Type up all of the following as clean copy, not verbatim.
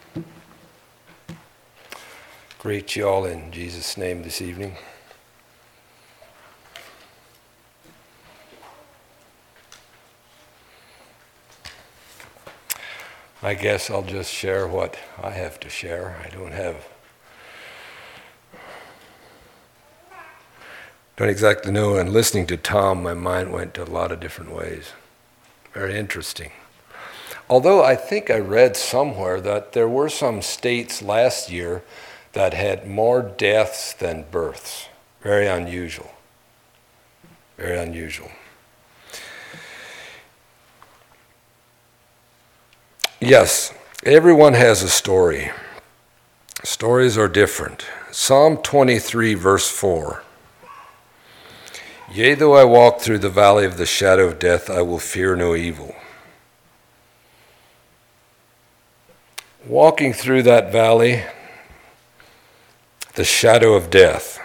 Greet you all in Jesus' name this evening. I guess I'll just share what I have to share. I don't exactly know. And listening to Tom, my mind went to a lot of different ways. Very interesting. Although I think I read somewhere that there were some states last year that had more deaths than births. Very unusual. Very unusual. Yes, everyone has a story. Stories are different. Psalm 23, verse 4. Yea, though I walk through the valley of the shadow of death, I will fear no evil. Walking through that valley, the shadow of death.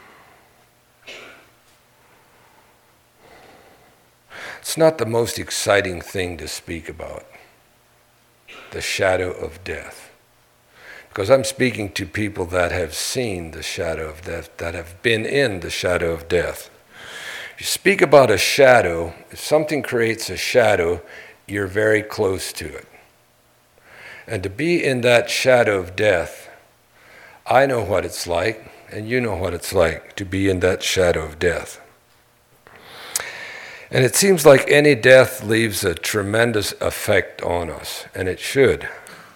It's not the most exciting thing to speak about, the shadow of death. Because I'm speaking to people that have seen the shadow of death, that have been in the shadow of death. If you speak about a shadow, if something creates a shadow, you're very close to it. And to be in that shadow of death, I know what it's like, and you know what it's like to be in that shadow of death. And it seems like any death leaves a tremendous effect on us, and it should.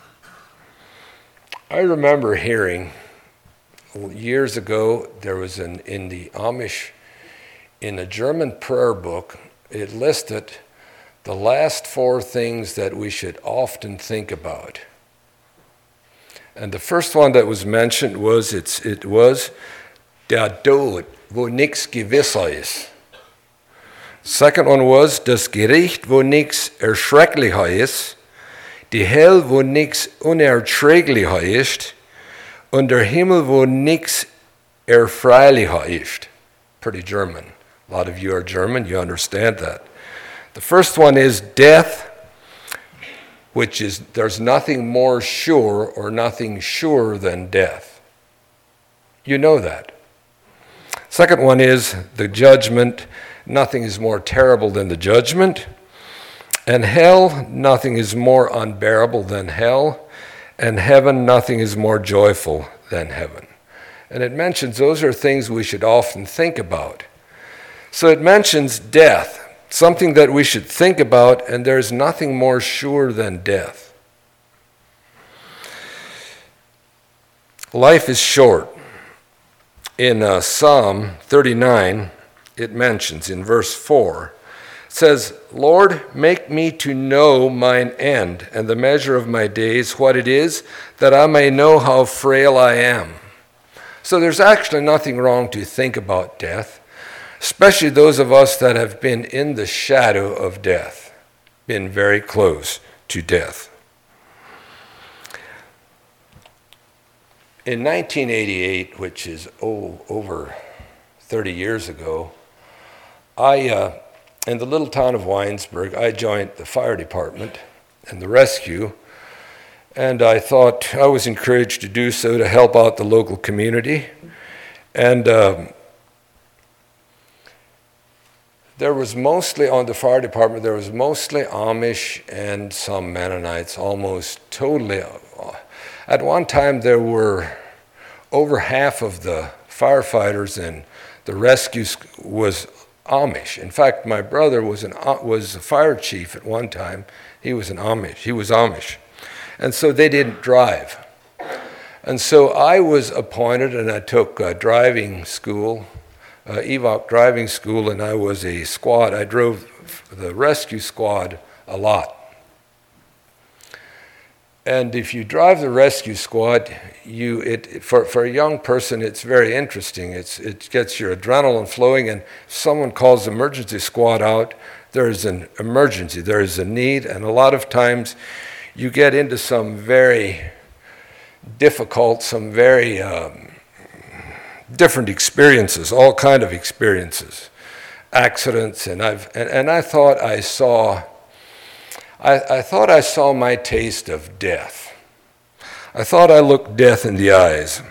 I remember hearing years ago, there was in the Amish, in a German prayer book, it listed the last 4 things that we should often think about. And the first one that was mentioned was, it was der Tod, wo nichts gewisser ist. Second one was das Gericht, wo nichts erschrecklicher ist, die Hell, wo nichts unerträglicher ist, und der Himmel, wo nichts erfreulicher ist. Pretty German. A lot of you are German, you understand that. The first one is death, which is there's nothing more sure or nothing surer than death. You know that. Second one is the judgment. Nothing is more terrible than the judgment. And hell, nothing is more unbearable than hell. And heaven, nothing is more joyful than heaven. And it mentions those are things we should often think about. So it mentions death, something that we should think about, and there's nothing more sure than death. Life is short. In Psalm 39, it mentions in verse 4, it says, Lord, make me to know mine end and the measure of my days, what it is, that I may know how frail I am. So there's actually nothing wrong to think about death, especially those of us that have been in the shadow of death, been very close to death. In 1988, which is over 30 years ago, in the little town of Weinsberg, I joined the fire department and the rescue, and I thought I was encouraged to do so to help out the local community. And there was mostly, on the fire department, there was mostly Amish and some Mennonites, almost totally. At one time, there were over half of the firefighters and the rescue was Amish. In fact, my brother was a fire chief at one time. He was Amish. And so they didn't drive. And so I was appointed, and I took driving school, EVOC driving school, and I was a squad. I drove the rescue squad a lot. And if you drive the rescue squad, for a young person, it's very interesting. It gets your adrenaline flowing, and if someone calls the emergency squad out, there is an emergency, there is a need, and a lot of times you get into some very difficult, some very different experiences, all kind of experiences, accidents, and I thought I saw my taste of death. I thought I looked death in the eyes.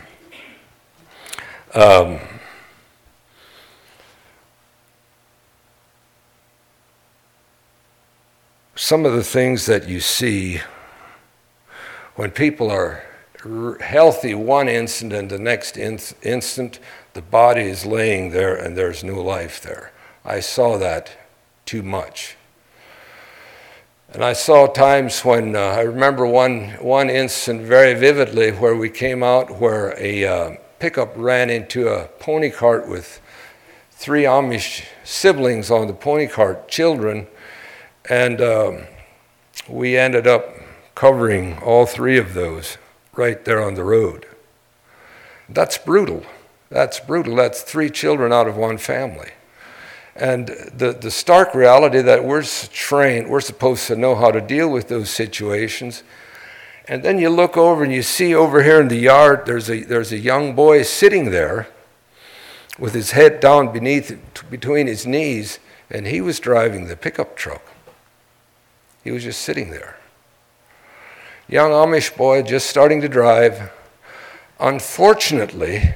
Some of the things that you see when people are healthy one instant and the next instant, the body is laying there and there's no life there. I saw that too much. And I saw times when, I remember one instant very vividly where we came out where a pickup ran into a pony cart with 3 Amish siblings on the pony cart, children, and we ended up covering all 3 of those right there on the road. That's brutal. That's brutal. That's 3 children out of one family. And the stark reality that we're trained, we're supposed to know how to deal with those situations. And then you look over and you see over here in the yard, there's a young boy sitting there with his head down between his knees, and he was driving the pickup truck. He was just sitting there. Young Amish boy just starting to drive. Unfortunately,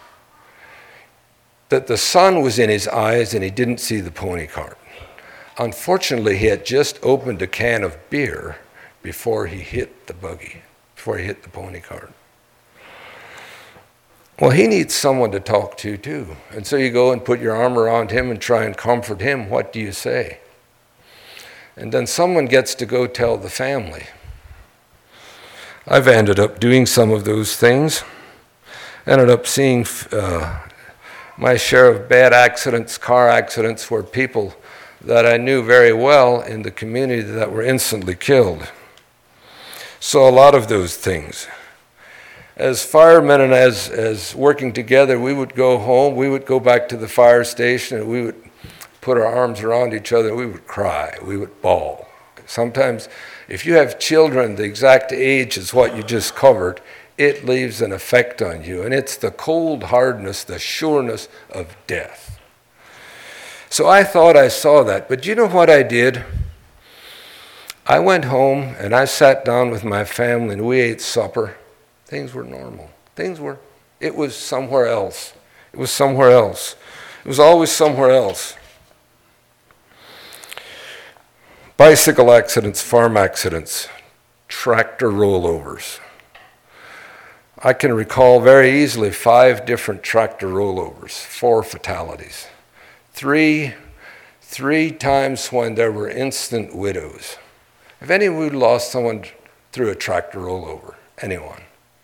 that the sun was in his eyes and he didn't see the pony cart. Unfortunately, he had just opened a can of beer before he hit the buggy, before he hit the pony cart. Well, he needs someone to talk to too. And so you go and put your arm around him and try and comfort him. What do you say? And then someone gets to go tell the family. I've ended up doing some of those things. Ended up seeing my share of bad accidents, car accidents, where people that I knew very well in the community that were instantly killed. So a lot of those things. As firemen and as working together, we would go home, we would go back to the fire station, and we would put our arms around each other, and we would cry, we would bawl. Sometimes, if you have children the exact age as what you just covered, it leaves an effect on you, and it's the cold hardness, the sureness of death. So I thought I saw that, but you know what I did? I went home and I sat down with my family and we ate supper. Things were normal. It was somewhere else. It was somewhere else. It was always somewhere else. Bicycle accidents, farm accidents, tractor rollovers. I can recall very easily 5 different tractor rollovers, 4 fatalities. 3 times when there were instant widows. Have any of you lost someone through a tractor rollover? Anyone?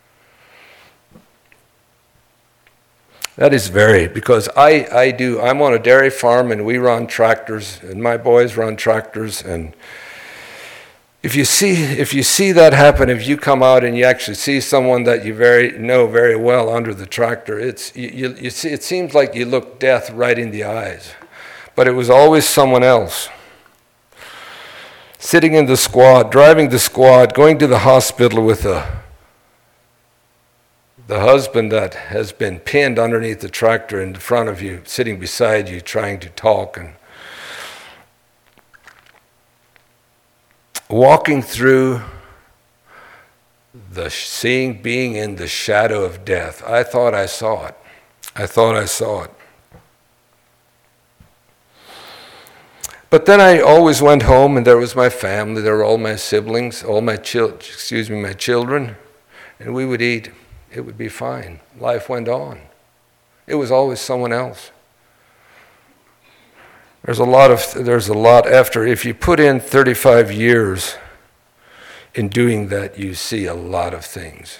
That is varied because I'm on a dairy farm and we run tractors and my boys run tractors, and if you see that happen, if you come out and you actually see someone that you know very well under the tractor, you see, it seems like you look death right in the eyes. But it was always someone else. Sitting in the squad, driving the squad, going to the hospital with the husband that has been pinned underneath the tractor in front of you, sitting beside you, trying to talk, and walking through being in the shadow of death. I thought I saw it. But then I always went home and there was my family, there were all my siblings, my children, and we would eat. It would be fine. Life went on. It was always someone else. There's a lot after. If you put in 35 years in doing that, you see a lot of things.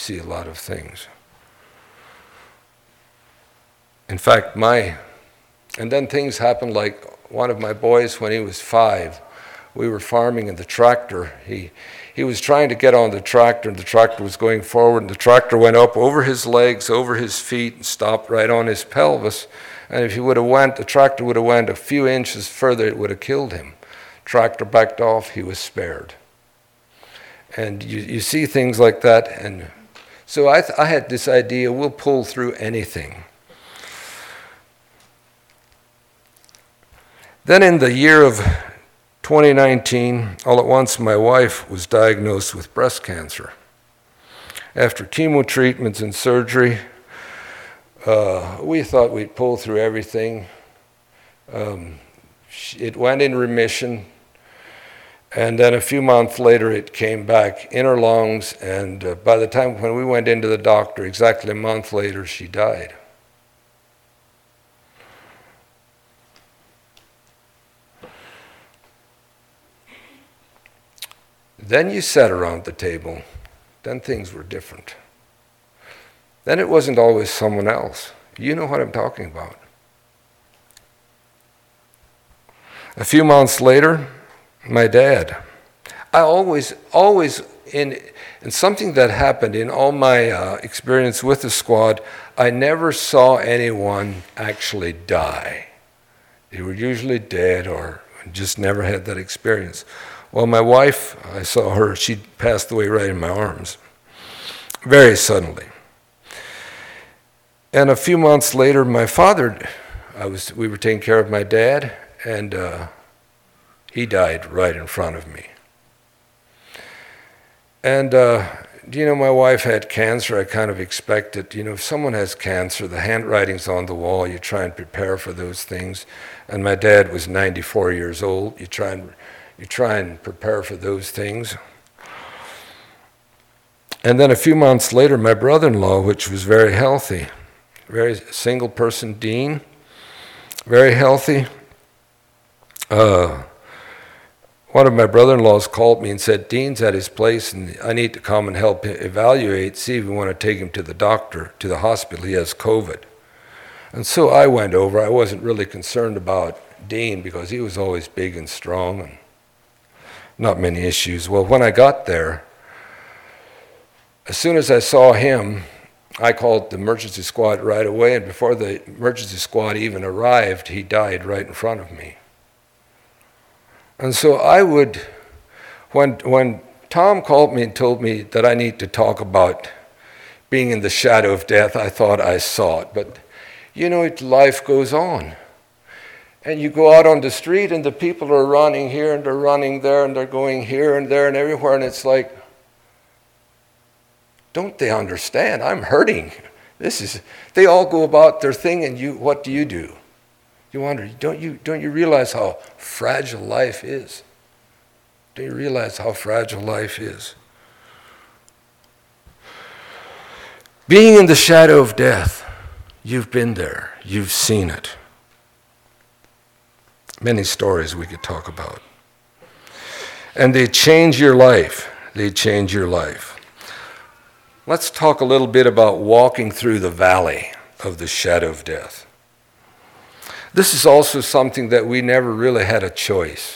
In fact, and then things happened like one of my boys when he was 5. We were farming in the tractor. He was trying to get on the tractor, and the tractor was going forward, and the tractor went up over his legs, over his feet, and stopped right on his pelvis. And if the tractor would have went a few inches further, it would have killed him. Tractor backed off, he was spared. And you see things like that. And so I had this idea, we'll pull through anything. Then in the year of 2019, all at once my wife was diagnosed with breast cancer. After chemo treatments and surgery, we thought we'd pull through everything. It went in remission, and then a few months later it came back in her lungs, and by the time when we went into the doctor, exactly a month later, she died. Then you sat around the table. Then things were different. Then it wasn't always someone else. You know what I'm talking about. A few months later, my dad. I always, in something that happened in all my experience with the squad, I never saw anyone actually die. They were usually dead or just never had that experience. Well, my wife, I saw her, she passed away right in my arms, very suddenly. And a few months later, my father, we were taking care of my dad, and he died right in front of me. And, my wife had cancer. I kind of expected, if someone has cancer, the handwriting's on the wall. You try and prepare for those things. And my dad was 94 years old. You try and prepare for those things. And then a few months later, my brother-in-law, which was very healthy, very single person, Dean, very healthy. One of my brother-in-laws called me and said, Dean's at his place and I need to come and help evaluate, see if we want to take him to the doctor, to the hospital. He has COVID. And so I went over. I wasn't really concerned about Dean because he was always big and strong and not many issues. Well, when I got there, as soon as I saw him, I called the emergency squad right away, and before the emergency squad even arrived, he died right in front of me. And so I would, when Tom called me and told me that I need to talk about being in the shadow of death, I thought I saw it. But, life goes on. And you go out on the street and the people are running here and they're running there and they're going here and there and everywhere, and it's like, don't they understand? I'm hurting. They all go about their thing, and what do? You wonder, don't you realize how fragile life is? Do you realize how fragile life is? Being in the shadow of death, you've been there, you've seen it. Many stories we could talk about. And they change your life. They change your life. Let's talk a little bit about walking through the valley of the shadow of death. This is also something that we never really had a choice.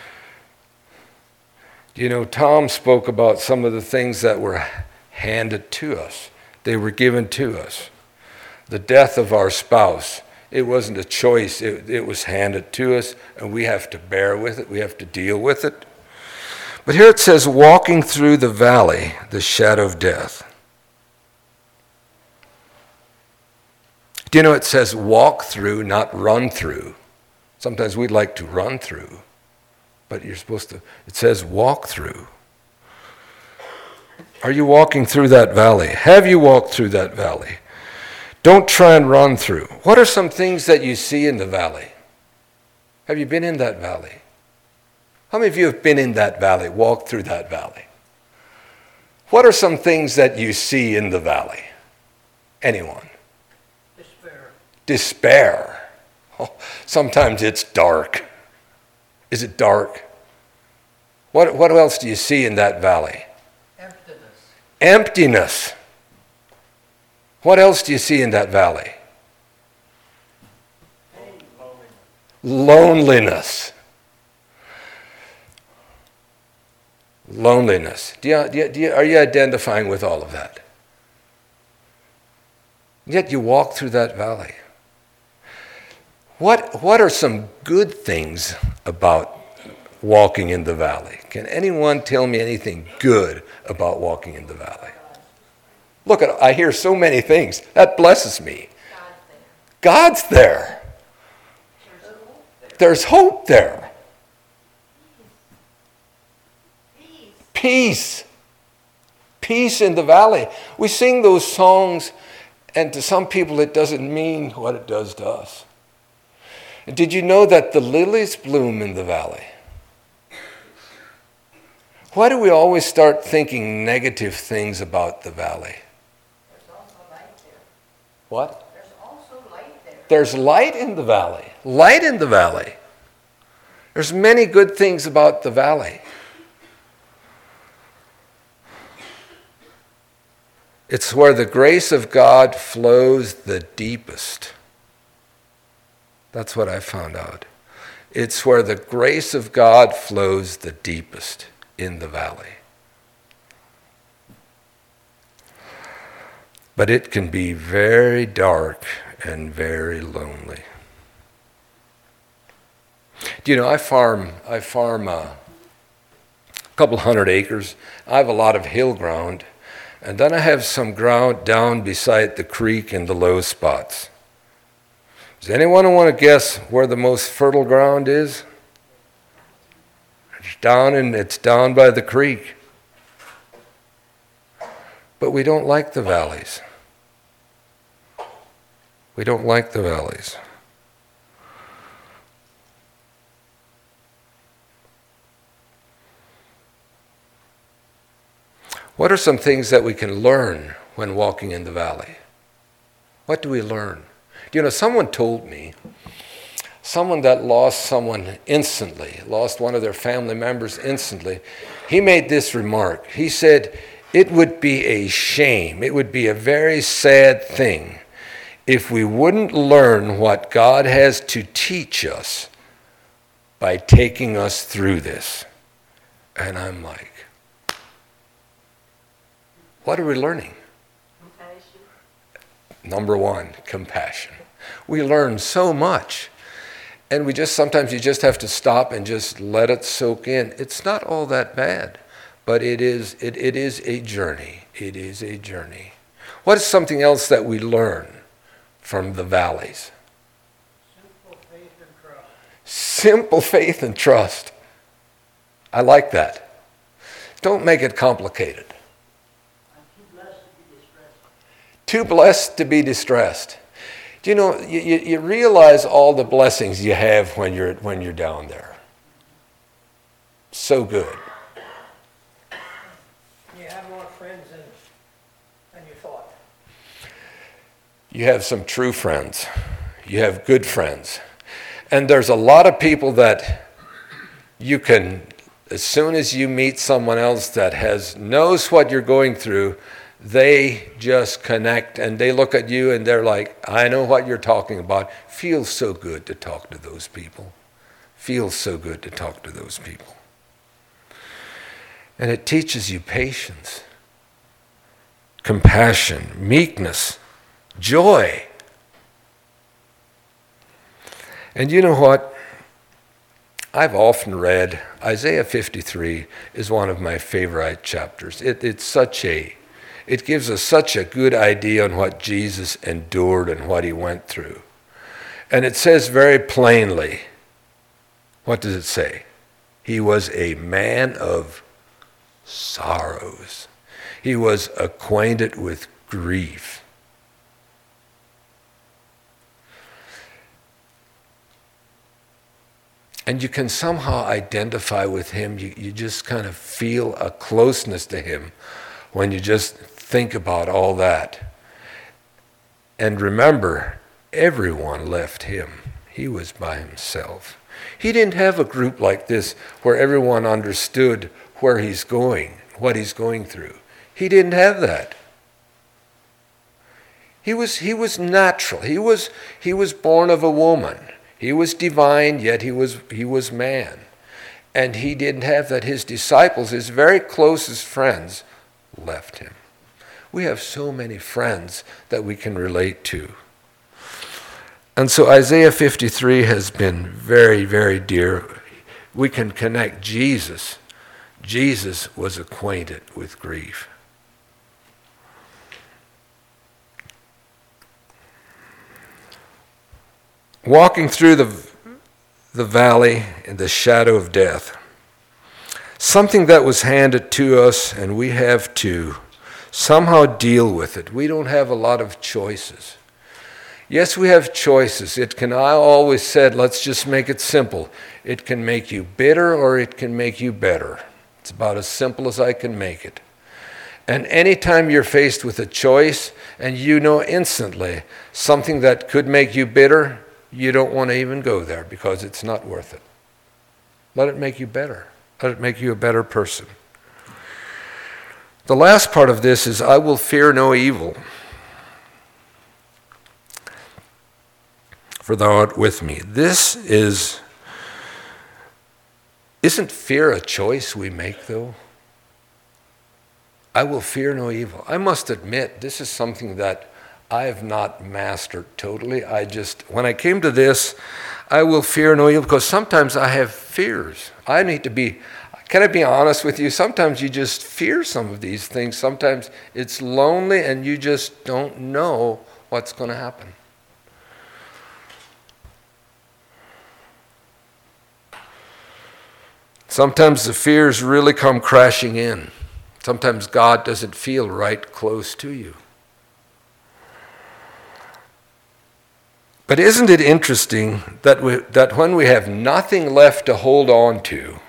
Tom spoke about some of the things that were handed to us. They were given to us. The death of our spouse. It wasn't a choice. It was handed to us, and we have to bear with it. We have to deal with it. But here it says, walking through the valley, the shadow of death. It says walk through, not run through. Sometimes we'd like to run through, but it says walk through. Are you walking through that valley? Have you walked through that valley? Don't try and run through. What are some things that you see in the valley? Have you been in that valley? How many of you have been in that valley, walked through that valley? What are some things that you see in the valley? Anyone? Despair. Oh, sometimes it's dark. Is it dark? What else do you see in that valley? Emptiness. What else do you see in that valley? Loneliness. Loneliness. Are you identifying with all of that? Yet you walk through that valley. What are some good things about walking in the valley? Can anyone tell me anything good about walking in the valley? Look, I hear so many things. That blesses me. God's there. There's hope there. Peace. Peace in the valley. We sing those songs, and to some people it doesn't mean what it does to us. And did you know that the lilies bloom in the valley? Why do we always start thinking negative things about the valley? There's also light there. What? There's also light there. There's light in the valley. Light in the valley. There's many good things about the valley. It's where the grace of God flows the deepest. That's what I found out. It's where the grace of God flows the deepest, in the valley. But it can be very dark and very lonely. Do you know, I farm a couple hundred acres. I have a lot of hill ground, and then I have some ground down beside the creek in the low spots. Does anyone want to guess where the most fertile ground is? It's down by the creek. But we don't like the valleys. We don't like the valleys. What are some things that we can learn when walking in the valley? What do we learn? You know, someone told me, someone that lost someone instantly, lost one of their family members instantly, he made this remark. He said, it would be a shame, it would be a very sad thing if we wouldn't learn what God has to teach us by taking us through this. And I'm like, what are we learning? Compassion. Number one, compassion. We learn so much. And sometimes you just have to stop and just let it soak in. It's not all that bad, but it is a journey. It is a journey. What is something else that we learn from the valleys? Simple faith and trust. Simple faith and trust. I like that. Don't make it complicated. I'm too blessed to be distressed. Too blessed to be distressed. Do you know, you realize all the blessings you have when you're down there. So good. You have more friends than you thought. You have some true friends. You have good friends. And there's a lot of people that you can, as soon as you meet someone else that knows what you're going through, they just connect and they look at you and they're like, I know what you're talking about. Feels so good to talk to those people. Feels so good to talk to those people. And it teaches you patience, compassion, meekness, joy. And you know what? I've often read Isaiah 53 is one of my favorite chapters. It gives us such a good idea on what Jesus endured and what he went through. And it says very plainly, what does it say? He was a man of sorrows. He was acquainted with grief. And you can somehow identify with him. You just kind of feel a closeness to him when you just think about all that. And remember, everyone left him. He was by himself. He didn't have a group like this where everyone understood where he's going, what he's going through. He didn't have that. He was natural. He was born of a woman. He was divine, yet he was man. And he didn't have that. His disciples, his very closest friends, left him. We have so many friends that we can relate to. And so Isaiah 53 has been very, very dear. We can connect Jesus. Jesus was acquainted with grief. Walking through the valley in the shadow of death, something that was handed to us and we have to somehow deal with it. We don't have a lot of choices. Yes, we have choices. I always said, let's just make it simple. It can make you bitter or it can make you better. It's about as simple as I can make it. And anytime you're faced with a choice and you know instantly something that could make you bitter, you don't want to even go there because it's not worth it. Let it make you better. Let it make you a better person. The last part of this is, I will fear no evil, for thou art with me. Isn't fear a choice we make, though? I will fear no evil. I must admit, this is something that I have not mastered totally. When I came to this, I will fear no evil, because sometimes I have fears. Can I be honest with you? Sometimes you just fear some of these things. Sometimes it's lonely and you just don't know what's going to happen. Sometimes the fears really come crashing in. Sometimes God doesn't feel right close to you. But isn't it interesting that when we have nothing left to hold on to,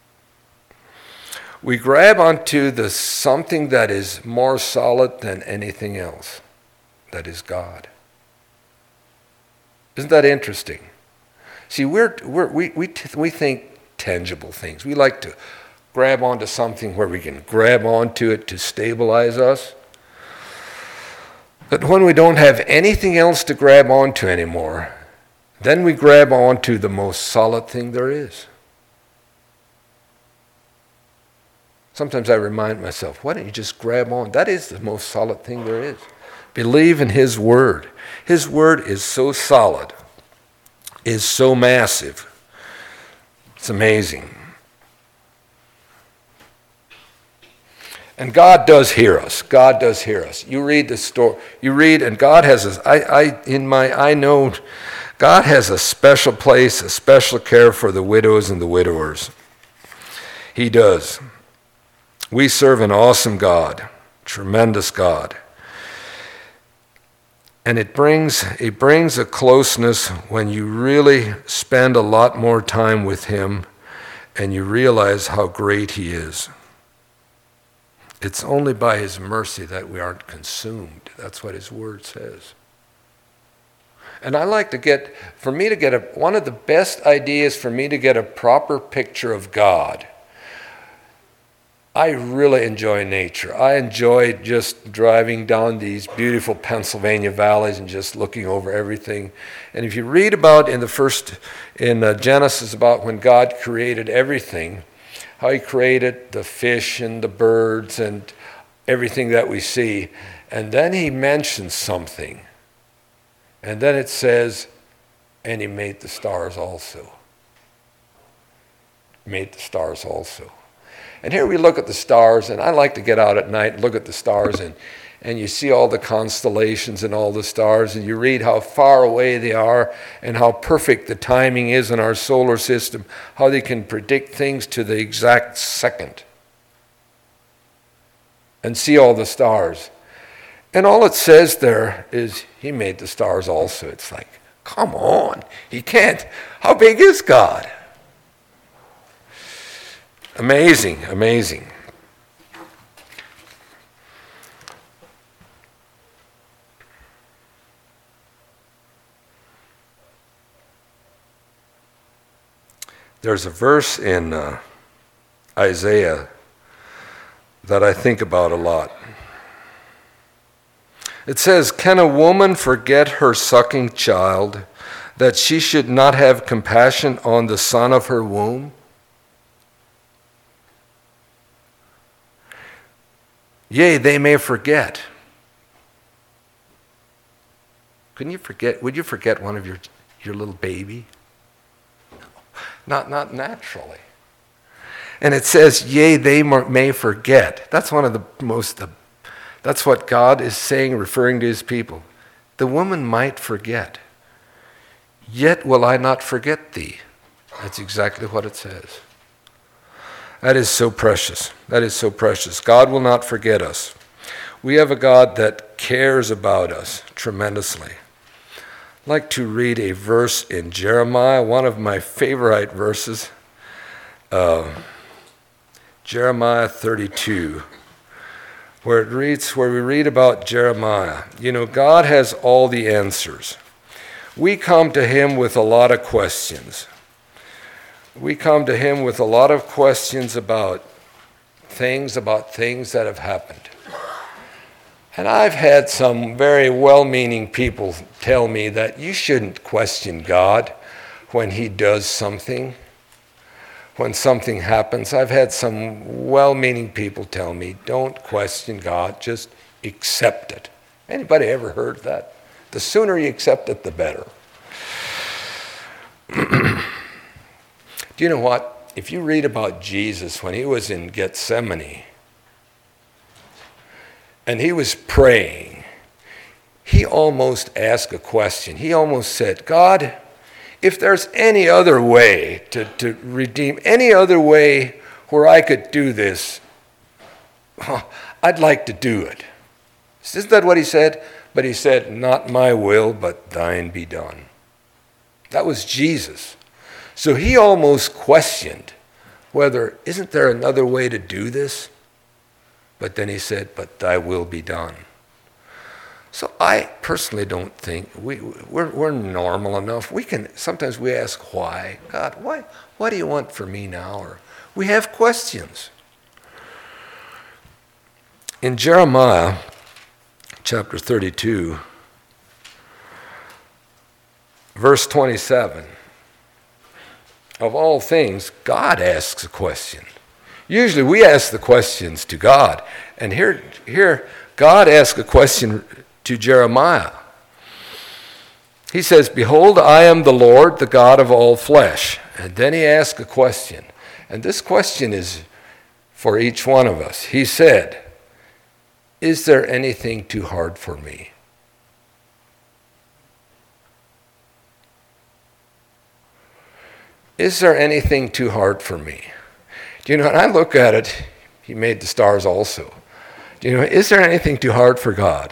we grab onto something that is more solid than anything else, that is God. Isn't that interesting? See, we think tangible things. We like to grab onto something where we can grab onto it to stabilize us. But when we don't have anything else to grab onto anymore, then we grab onto the most solid thing there is. Sometimes I remind myself, why don't you just grab on? That is the most solid thing there is. Believe in His Word. His Word is so solid, is so massive. It's amazing. And God does hear us. God does hear us. You read the story. You read, and God has I know God has a special place, a special care for the widows and the widowers. He does. We serve an awesome God, tremendous God. And it brings a closeness when you really spend a lot more time with Him and you realize how great He is. It's only by His mercy that we aren't consumed. That's what His Word says. And I like to one of the best ideas for me to get a proper picture of God. I really enjoy nature. I enjoy just driving down these beautiful Pennsylvania valleys and just looking over everything. And if you read about in Genesis about when God created everything, how He created the fish and the birds and everything that we see, and then He mentions something. And then it says, and He made the stars also. Made the stars also. And here we look at the stars, and I like to get out at night and look at the stars, and you see all the constellations and all the stars, and you read how far away they are and how perfect the timing is in our solar system, how they can predict things to the exact second. And see all the stars. And all it says there is, He made the stars also. It's like, come on, He can't. How big is God? Amazing, amazing. There's a verse in Isaiah that I think about a lot. It says, "Can a woman forget her sucking child, that she should not have compassion on the son of her womb?" Yea, they may forget. Couldn't you forget? Would you forget one of your little baby? Not naturally. And it says, yea, they may forget. That's one of that's what God is saying, referring to His people. The woman might forget. Yet will I not forget thee. That's exactly what it says. That is so precious. That is so precious. God will not forget us. We have a God that cares about us tremendously. I'd like to read a verse in Jeremiah, one of my favorite verses, Jeremiah 32, where we read about Jeremiah. You know, God has all the answers. We come to him with a lot of questions. We come to him with a lot of questions about things that have happened. And I've had some very well-meaning people tell me that you shouldn't question God when he does something, when something happens. I've had some well-meaning people tell me, don't question God, just accept it. Anybody ever heard that? The sooner you accept it, the better. Do you know what? If you read about Jesus when he was in Gethsemane and he was praying, he almost asked a question. He almost said, God, if there's any other way to redeem, any other way where I could do this, I'd like to do it. Isn't that what he said? But he said, not my will, but thine be done. That was Jesus. So he almost questioned whether, isn't there another way to do this? But then he said, but thy will be done. So I personally don't think we're normal enough. Sometimes we ask why. God, why? What do you want from me now? Or we have questions. In Jeremiah chapter 32, verse 27, of all things, God asks a question. Usually we ask the questions to God. And here God asks a question to Jeremiah. He says, behold, I am the Lord, the God of all flesh. And then he asks a question. And this question is for each one of us. He said, is there anything too hard for me? Is there anything too hard for me? Do you know, when I look at it, he made the stars also. Do you know, is there anything too hard for God?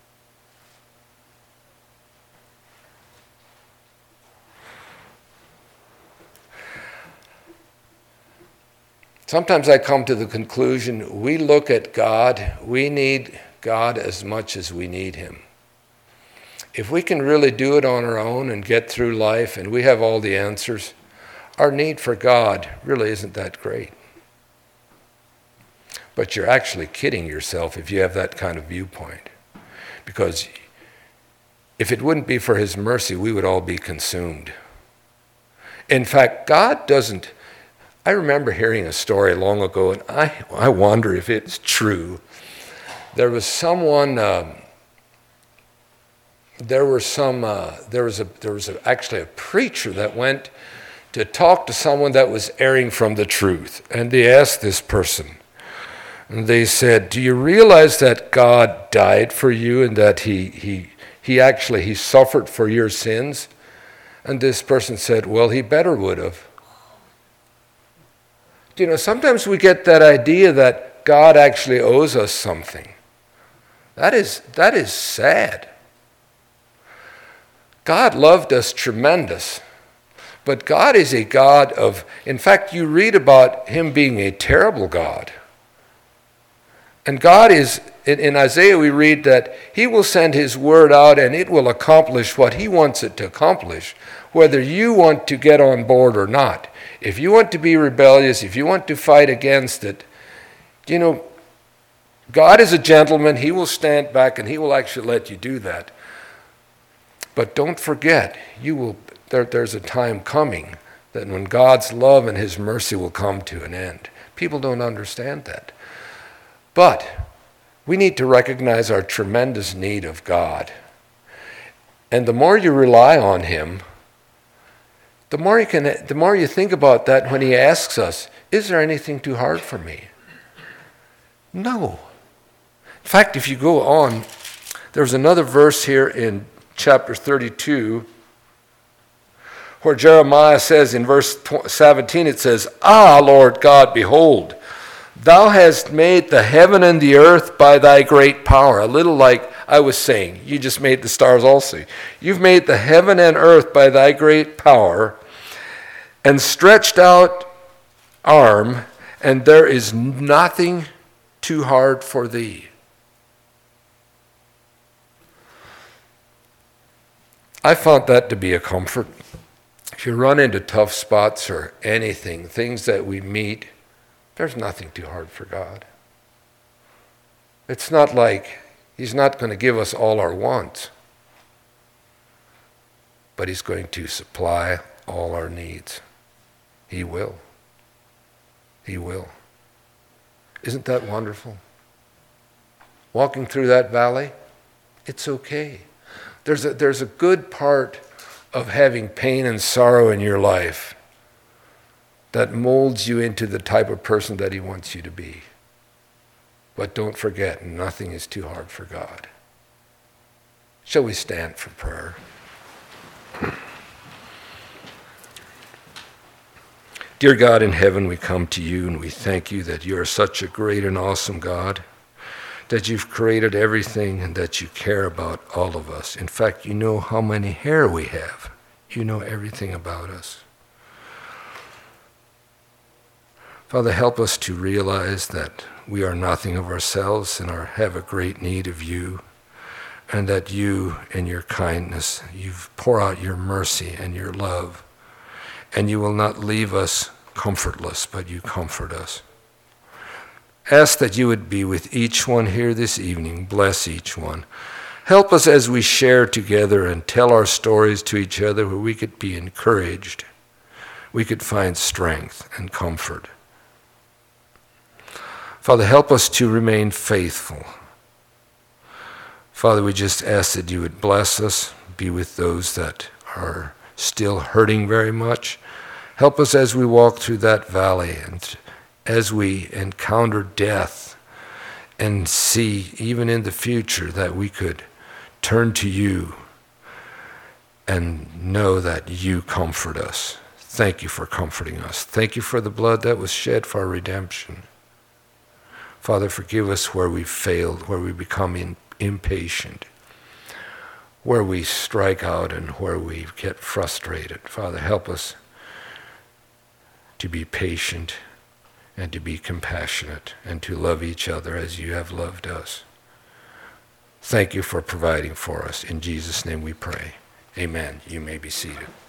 Sometimes I come to the conclusion, we look at God, we need God as much as we need him. If we can really do it on our own and get through life and we have all the answers, our need for God really isn't that great. But you're actually kidding yourself if you have that kind of viewpoint. Because if it wouldn't be for his mercy, we would all be consumed. In fact, God doesn't. I remember hearing a story long ago, and I wonder if it's true. There was someone. Actually a preacher that went to talk to someone that was erring from the truth, and they asked this person. And they said, do you realize that God died for you and that he suffered for your sins? And this person said, well, he better would have. You know, sometimes we get that idea that God actually owes us something. That is sad. God loved us tremendous. But God is a God of, in fact, you read about him being a terrible God. And God is, in Isaiah we read that he will send his word out and it will accomplish what he wants it to accomplish, whether you want to get on board or not. If you want to be rebellious, if you want to fight against it, you know, God is a gentleman. He will stand back and he will actually let you do that. But don't forget, there's a time coming that when God's love and his mercy will come to an end. People don't understand that. But we need to recognize our tremendous need of God. And the more you rely on him, the more you think about that when he asks us, is there anything too hard for me? No. In fact, if you go on, there's another verse here in chapter 32 where Jeremiah says in verse 17, it says, ah, Lord God, behold, Thou hast made the heaven and the earth by thy great power. A little like I was saying, you just made the stars also. You've made the heaven and earth by thy great power, and stretched out arm, and there is nothing too hard for thee. I found that to be a comfort. If you run into tough spots or anything, things that we meet, there's nothing too hard for God. It's not like he's not going to give us all our wants, but he's going to supply all our needs. He will. He will. Isn't that wonderful? Walking through that valley, it's okay. There's a good part of having pain and sorrow in your life that molds you into the type of person that he wants you to be. But don't forget, nothing is too hard for God. Shall we stand for prayer? Dear God in heaven, we come to you and we thank you that you are such a great and awesome God, that you've created everything and that you care about all of us. In fact, you know how many hair we have. You know everything about us. Father, help us to realize that we are nothing of ourselves and have a great need of you, and that you, in your kindness, you pour out your mercy and your love, and you will not leave us comfortless, but you comfort us. Ask that you would be with each one here this evening. Bless each one. Help us as we share together and tell our stories to each other, where we could be encouraged. We could find strength and comfort. Father, help us to remain faithful. Father, we just ask that you would bless us, be with those that are still hurting very much. Help us as we walk through that valley and as we encounter death and see, even in the future, that we could turn to you and know that you comfort us. Thank you for comforting us. Thank you for the blood that was shed for our redemption. Father, forgive us where we've failed, where we become impatient, where we strike out and where we get frustrated. Father, help us to be patient and to be compassionate and to love each other as you have loved us. Thank you for providing for us. In Jesus' name we pray. Amen. You may be seated.